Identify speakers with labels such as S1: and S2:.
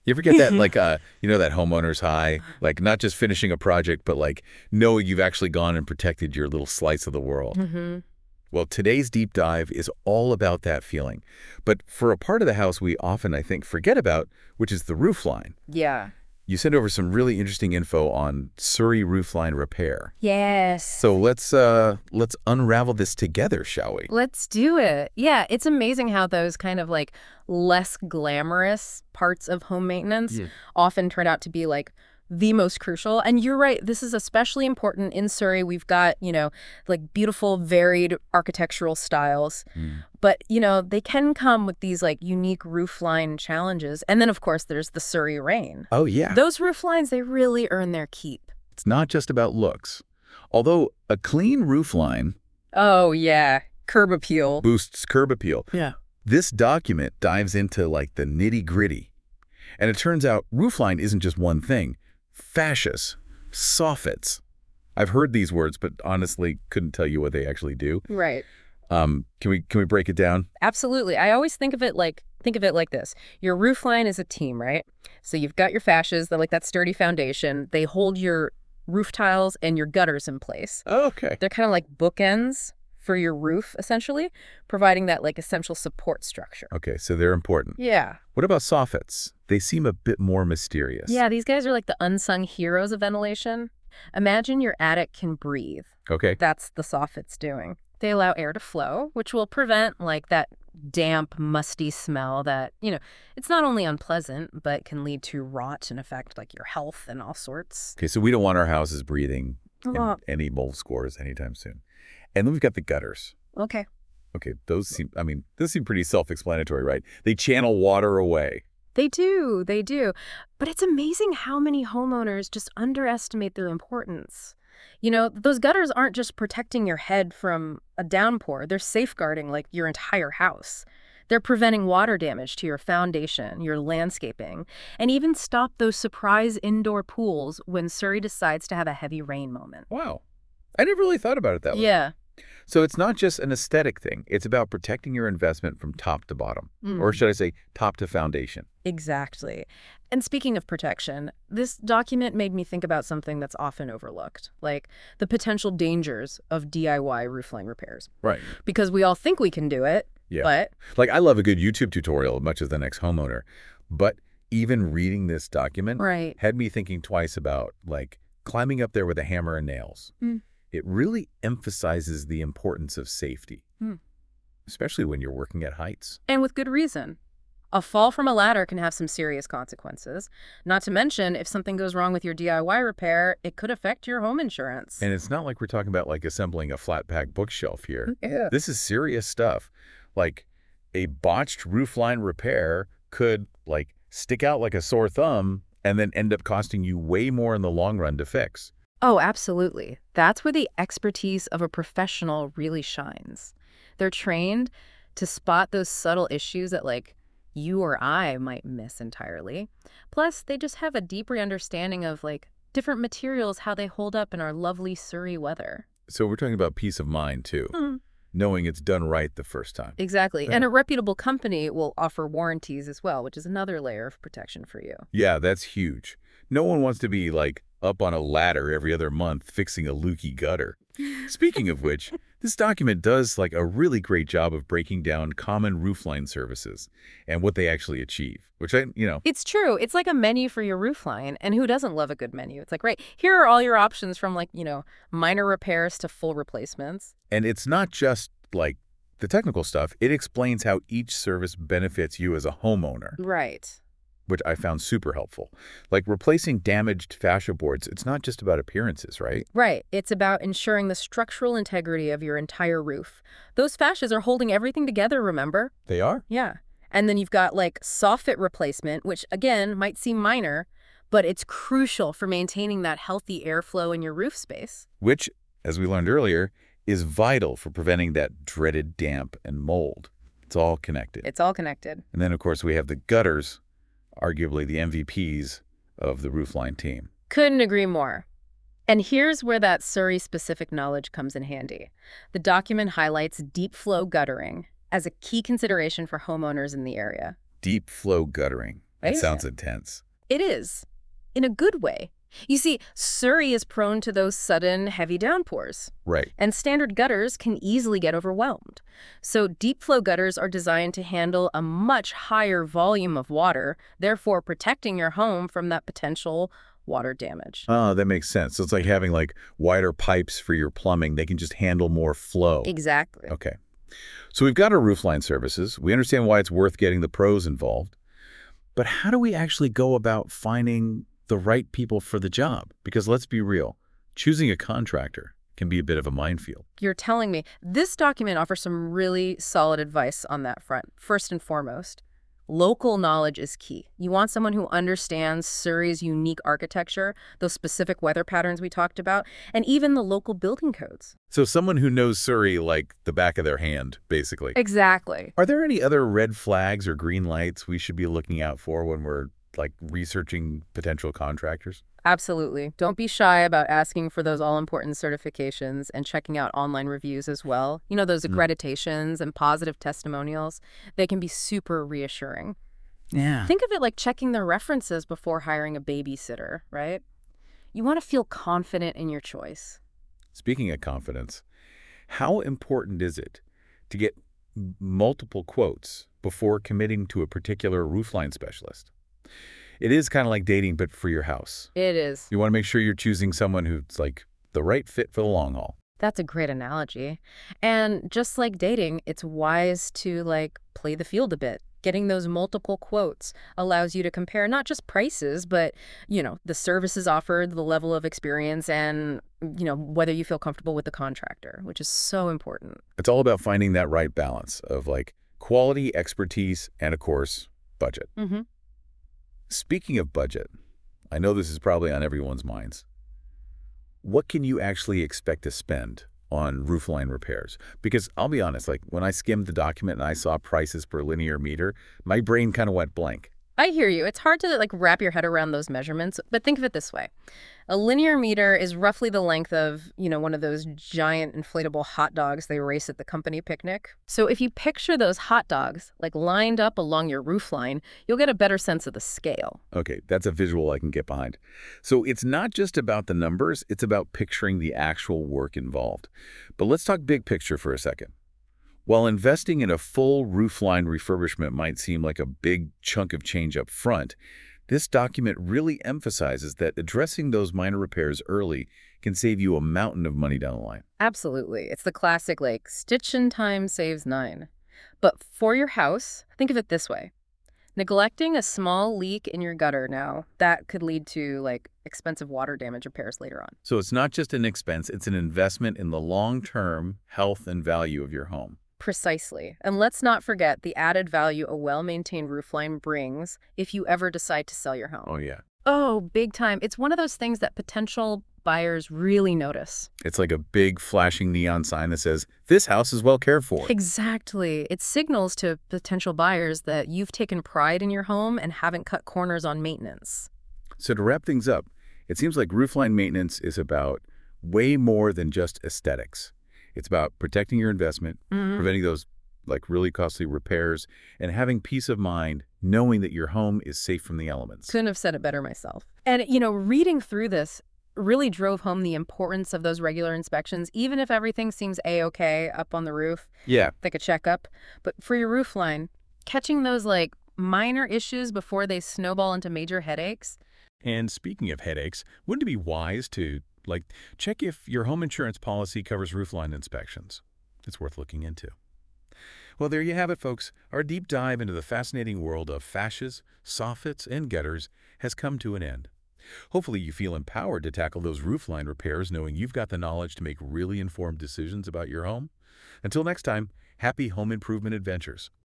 S1: You ever get that, like, that homeowner's high? Like, not just finishing a project, but, like, knowing you've actually gone and protected your little slice of the world.
S2: hmm
S1: Well, today's deep dive is all about that feeling. But for a part of the house we often, I think, forget about, which is the roof line.
S2: Yeah.
S1: You sent over some really interesting info on Surrey roofline repair.
S2: Yes.
S1: So let's unravel this together, shall we?
S2: Let's do it. Yeah, it's amazing how those kind of like less glamorous parts of home maintenance
S1: Yeah.
S2: often turn out to be like the most crucial. And you're right, this is especially important in Surrey. We've got, like beautiful, varied architectural styles.
S1: Mm.
S2: But, they can come with these like unique roofline challenges. And then, of course, there's the Surrey rain.
S1: Oh, yeah.
S2: Those roof lines, they really earn their keep.
S1: It's not just about looks. Although a clean roof line
S2: Oh, yeah. Curb appeal.
S1: boosts curb appeal,
S2: Yeah.
S1: this document dives into like the nitty-gritty. And it turns out roofline isn't just one thing. Fascias, soffits. I've heard these words, but honestly couldn't tell you what they actually do.
S2: Right.
S1: Can we break it down?
S2: Absolutely. I always think of it like this. Your roof line is a team, right? So you've got your fascias, they're like that sturdy foundation. They hold your roof tiles and your gutters in place.
S1: Okay.
S2: They're kind of like bookends for your roof, essentially, providing that like essential support structure.
S1: Okay, so they're important.
S2: Yeah.
S1: What about soffits? They seem a bit more mysterious.
S2: Yeah, these guys are like the unsung heroes of ventilation. Imagine your attic can breathe.
S1: Okay.
S2: That's the soffits doing. They allow air to flow, which will prevent like that damp, musty smell that, it's not only unpleasant, but can lead to rot and affect like your health and all sorts.
S1: Okay, so we don't want our houses breathing in
S2: Oh,
S1: any mold scores anytime soon. And then we've got the gutters.
S2: okay.
S1: Okay, those seem pretty self-explanatory, right? They channel water away.
S2: They do, they do. But it's amazing how many homeowners just underestimate their importance. Those gutters aren't just protecting your head from a downpour. They're safeguarding like your entire house. They're preventing water damage to your foundation, your landscaping, and even stop those surprise indoor pools when Surrey decides to have a heavy rain moment.
S1: Wow. I never really thought about it that way.
S2: Yeah.
S1: So it's not just an aesthetic thing. It's about protecting your investment from top to bottom. Or should I say top to foundation?
S2: Exactly. And speaking of protection, this document made me think about something that's often overlooked, like the potential dangers of DIY roofline repairs.
S1: Right.
S2: Because we all think we can do it,
S1: Yeah.
S2: but
S1: Like, I love a good YouTube tutorial as much as the next homeowner. But even reading this document
S2: right.
S1: had me thinking twice about, like, climbing up there with a hammer and nails.
S2: Mm.
S1: It really emphasizes the importance of safety,
S2: Mm.
S1: especially when you're working at heights.
S2: And with good reason. A fall from a ladder can have some serious consequences. Not to mention, if something goes wrong with your DIY repair, it could affect your home insurance.
S1: And it's not like we're talking about, like, assembling a flat-pack bookshelf here.
S2: Yeah.
S1: This is serious stuff. Like, a botched roofline repair could, like, stick out like a sore thumb and then end up costing you way more in the long run to fix.
S2: Oh, absolutely. That's where the expertise of a professional really shines. They're trained to spot those subtle issues that, like, you or I might miss entirely. Plus, they just have a deeper understanding of, like, different materials, how they hold up in our lovely Surrey weather.
S1: So we're talking about peace of mind, too, knowing it's done right the first time.
S2: Exactly.
S1: Yeah.
S2: And a reputable company will offer warranties as well, which is another layer of protection for you.
S1: Yeah, that's huge. No one wants to be, like, up on a ladder every other month fixing a leaky gutter. Speaking of which, this document does, like, a really great job of breaking down common roofline services and what they actually achieve, which
S2: It's true. It's like a menu for your roofline. And who doesn't love a good menu? It's like, right, here are all your options from like, minor repairs to full replacements.
S1: and it's not just, like, the technical stuff. It explains how each service benefits you as a homeowner,
S2: Right.
S1: which I found super helpful. Like, replacing damaged fascia boards, it's not just about appearances, right?
S2: Right. It's about ensuring the structural integrity of your entire roof. Those fascias are holding everything together, remember?
S1: They are.
S2: Yeah. And then you've got like soffit replacement, which again might seem minor, but it's crucial for maintaining that healthy airflow in your roof space.
S1: Which, as we learned earlier, is vital for preventing that dreaded damp and mold. It's all connected.
S2: It's all connected.
S1: And then, of course, we have the gutters, arguably the MVPs of the roofline team.
S2: Couldn't agree more. And here's where that Surrey-specific knowledge comes in handy. The document highlights deep flow guttering as a key consideration for homeowners in the area.
S1: Deep flow guttering. That
S2: right?
S1: sounds intense.
S2: It is, in a good way. You see, Surrey is prone to those sudden, heavy downpours,
S1: Right.
S2: and standard gutters can easily get overwhelmed. So deep flow gutters are designed to handle a much higher volume of water, therefore protecting your home from that potential water damage.
S1: Oh, that makes sense. So it's like having like wider pipes for your plumbing. They can just handle more flow.
S2: Exactly.
S1: Okay. So we've got our roofline services. We understand why it's worth getting the pros involved. But how do we actually go about finding the right people for the job? Because let's be real, choosing a contractor can be a bit of a minefield.
S2: You're telling me. This document offers some really solid advice on that front. First and foremost, local knowledge is key. You want someone who understands Surrey's unique architecture, those specific weather patterns we talked about, and even the local building codes.
S1: So someone who knows Surrey like the back of their hand, basically.
S2: Exactly.
S1: Are there any other red flags or green lights we should be looking out for when we're like researching potential contractors?
S2: Absolutely. Don't be shy about asking for those all-important certifications and checking out online reviews as well. You know, those accreditations and positive testimonials, they can be super reassuring.
S1: Yeah.
S2: Think of it like checking their references before hiring a babysitter, right? You want to feel confident in your choice.
S1: Speaking of confidence, how important is it to get multiple quotes before committing to a particular roofline specialist? It is kind of like dating, but for your house.
S2: It is.
S1: You want to make sure you're choosing someone who's like the right fit for the long haul.
S2: That's a great analogy. And just like dating, it's wise to play the field a bit. Getting those multiple quotes allows you to compare not just prices, but, the services offered, the level of experience, and, whether you feel comfortable with the contractor, which is so important.
S1: It's all about finding that right balance of like quality, expertise, and of course, budget.
S2: Mm-hmm.
S1: Speaking of budget, I know this is probably on everyone's minds. What can you actually expect to spend on roofline repairs? Because I'll be honest, like when I skimmed the document and I saw prices per linear meter, my brain kind of went blank.
S2: I hear you. It's hard to wrap your head around those measurements, but think of it this way. A linear meter is roughly the length of, one of those giant inflatable hot dogs they race at the company picnic. So if you picture those hot dogs lined up along your roof line, you'll get a better sense of the scale.
S1: Okay, that's a visual I can get behind. So it's not just about the numbers, it's about picturing the actual work involved. But let's talk big picture for a second. While investing in a full roofline refurbishment might seem like a big chunk of change up front, this document really emphasizes that addressing those minor repairs early can save you a mountain of money down the line.
S2: Absolutely. It's the classic, stitch in time saves nine. But for your house, think of it this way. Neglecting a small leak in your gutter now, that could lead to, expensive water damage repairs later on.
S1: So it's not just an expense, it's an investment in the long-term health and value of your home.
S2: Precisely. And let's not forget the added value a well-maintained roofline brings if you ever decide to sell your home.
S1: Oh, yeah.
S2: Oh, big time. It's one of those things that potential buyers really notice.
S1: It's like a big flashing neon sign that says, this house is well cared for.
S2: Exactly. It signals to potential buyers that you've taken pride in your home and haven't cut corners on maintenance.
S1: So to wrap things up, it seems like roofline maintenance is about way more than just aesthetics. It's about protecting your investment, preventing those really costly repairs, and having peace of mind knowing that your home is safe from the elements.
S2: Couldn't have said it better myself. And, reading through this really drove home the importance of those regular inspections, even if everything seems A-okay up on the roof.
S1: Yeah.
S2: Like a checkup. But for your roof line, catching those minor issues before they snowball into major headaches.
S1: And speaking of headaches, wouldn't it be wise to check if your home insurance policy covers roofline inspections? It's worth looking into. Well, there you have it, folks. Our deep dive into the fascinating world of fascias, soffits, and gutters has come to an end. Hopefully you feel empowered to tackle those roofline repairs knowing you've got the knowledge to make really informed decisions about your home. Until next time, happy home improvement adventures.